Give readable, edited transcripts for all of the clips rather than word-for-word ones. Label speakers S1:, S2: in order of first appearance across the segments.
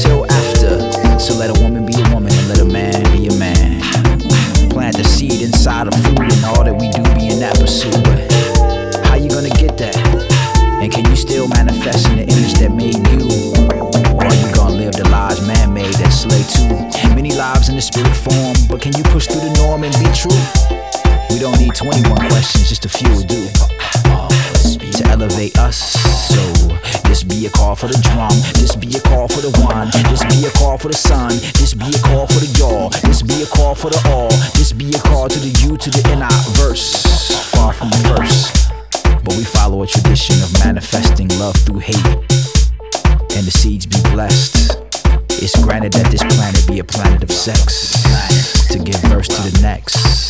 S1: until after. So let a woman be a woman and let a man be a man. Plant the seed inside of food and all that we do be in that pursuit. But how you gonna get that? And can you still manifest in the image that made you? Or are you gonna live the lives man-made that slay too? Many lives in the spirit form, but can you push through the norm and be true? We don't need 21 questions, just a few will do to elevate us. So this be a call for the drum, this be a call for the one, this be a call for the sun, this be a call for the y'all, this be a call for the all, this be a call to the you, to the inner verse, far from the first. But we follow a tradition of manifesting love through hate, and the seeds be blessed. It's granted that this planet be a planet of sex, to give birth to the next.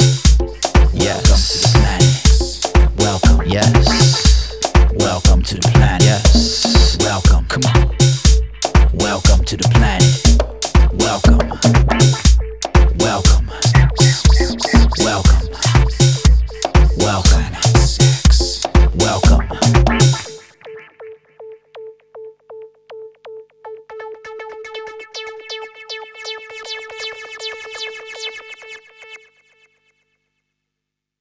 S1: Yes, welcome, yes, welcome to the planet, yes, welcome, come on.